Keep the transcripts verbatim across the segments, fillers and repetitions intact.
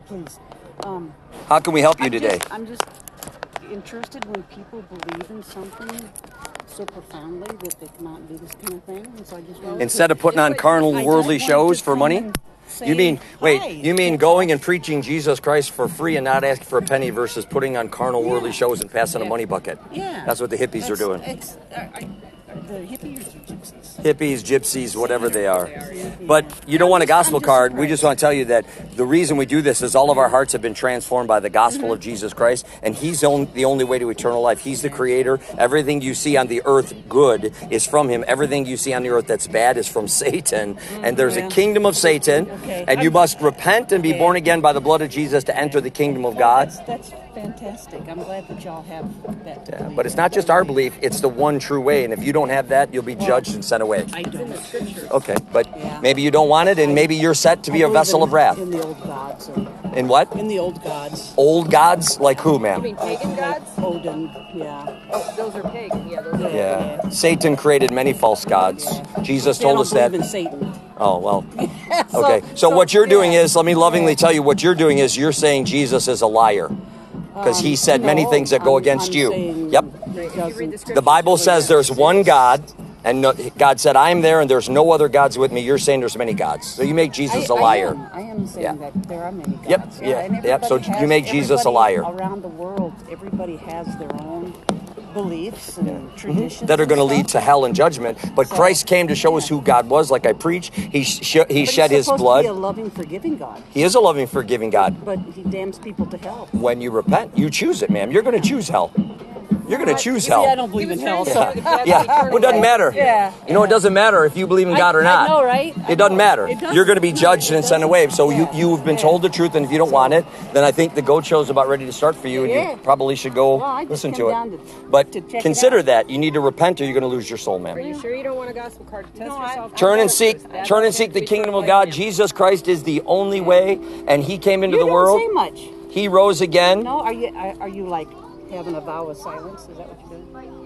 please. Um, How can we help you I'm today? Just, I'm just interested when people believe in something so profoundly that they cannot do this kind of thing. And so I just wanted Instead to, of putting on carnal, I worldly just wanted shows to for come money? and say You mean, wait, hi. you mean going and preaching Jesus Christ for free and not asking for a penny versus putting on carnal, worldly Yeah. shows and passing a Yeah. money bucket? Yeah. That's what the hippies That's, are doing. It's, uh, I, the hippies or gypsies? Hippies, gypsies, whatever they are. Yeah. But you don't want a gospel I'm just card. We surprised. just want to tell you that the reason we do this is all of our hearts have been transformed by the gospel of Jesus Christ, and he's the only, the only way to eternal life. He's the creator. Everything you see on the earth good is from him. Everything you see on the earth that's bad is from Satan. And there's a Yeah. kingdom of Satan, Okay. and you I'm- must repent and be Okay. born again by the blood of Jesus to enter the kingdom of Well, God. That's, that's fantastic. I'm glad that y'all have that. Yeah, but it's not just our belief, it's the one true way. And if you don't have that, you'll be judged and sent away. I don't. Okay, but Yeah. maybe you don't want it, and maybe you're set to be I a believe vessel in, of wrath. In the old gods. And, In what? in the old gods. Old gods? Like who, ma'am? You mean pagan gods? Odin, yeah. Oh, those are pagan. Yeah, those are. Yeah. Satan created many false gods. Jesus They told don't us that. believe in Satan. Oh, well. So- Okay. So so, what you're doing yeah. is, let me lovingly tell you, what you're doing is you're saying Jesus is a liar. Because he Um, said many no, things that go I'm- against I'm you. saying Yep. he If you read the doesn't- scripture, The Bible says there's one God, and no, God said, I'm there, and there's no other gods with me. You're saying there's many gods. So you make Jesus I- a liar. I am, I am saying Yeah. that there are many gods. Yep, yeah, and yep, so everybody you make has- Jesus a everybody liar. Around the world, everybody has their own beliefs and traditions That are going to and lead to stuff. hell and judgment. But So, Christ came to show us yeah. who God was, like I preach. He sh- he But he's shed his supposed blood. to be a loving, forgiving God, He is a loving, forgiving God. but he damns people to hell. When you repent, you choose it, ma'am. You're going to choose hell. You're going to choose See, I hell. don't believe in was hell. saying So. that. Yeah. Yeah, well, it doesn't matter. Yeah, You know, it yeah. doesn't matter if you believe in God I- or not. I know, right? I It doesn't know. matter. It doesn't- You're going to be no, judged it and sent doesn't. away. So you, Yeah. you've been Yeah. told the truth, and if you don't want it, then I think the goat show is about ready to start for you, and Yeah. you probably should go Well, I just listen came to it. down to- But to check it consider out. that. You need to repent, or you're going to lose your soul, Are ma'am. you sure you don't want a gospel card to test No, I- yourself? Turn and That's- seek, that's turn and what seek the we kingdom of proclaim God. him. Jesus Christ is the only way, and He came into You the don't world. say much. He rose again. No, are you are, are you like having a vow of silence? Is that what you're doing?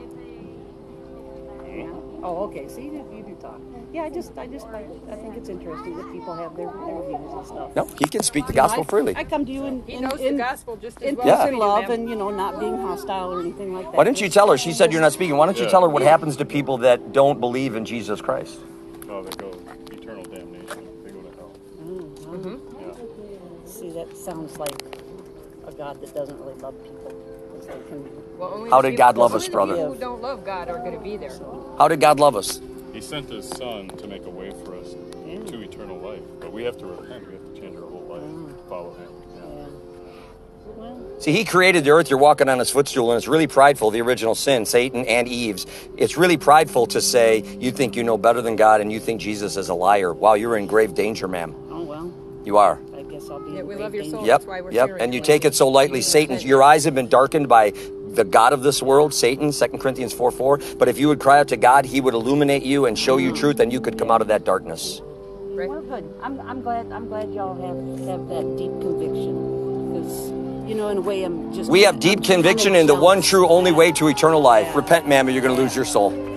Yeah. Oh, okay. See, you do, you do talk. Yeah, I just, I just like, I think it's interesting that people have their, their views and stuff. No, He can speak the You know, gospel I, freely. I come to you in, He in, knows in, the gospel just as in well Yeah. as peace we and do, love, ma'am. and you know, not being hostile or anything like that. Why don't you tell her? She said you're not speaking. Why don't you Yeah. tell her what Yeah. happens to people that don't believe in Jesus Christ? Oh, they go eternal damnation. They go to hell. Mm-hmm. Yeah. See, that sounds like a God that doesn't really love people. 'Cause they can- Well, only How the did people- God love only us, the brother? people who don't love God are going to be there. How did God love us? He sent His Son to make a way for us Yeah. to eternal life. But we have to repent. We have to change our whole life to follow Him. Yeah. Yeah. Well, See, He created the earth. You're walking on His footstool, and it's really prideful, the original sin, Satan and Eve's. It's really prideful to say you think you know better than God and you think Jesus is a liar. Wow, you're in grave danger, ma'am. oh well. You are. I guess I'll be. Yeah, in we great love your danger. soul. Yep, That's why we're yep. sharing And you it. take it so lightly. Satan's, your eyes have been darkened by the God of this world, Satan, Second Corinthians four four. But if you would cry out to God, He would illuminate you and show you truth, and you could come out of that darkness. Right. Well, good. I'm, I'm glad. I'm glad y'all have, have that deep conviction, because you know, in a way, I'm just. We have deep I'm- I'm a conviction little in the one jealous. true only way to eternal life. Yeah. Repent, ma'am, or you're going to lose your soul.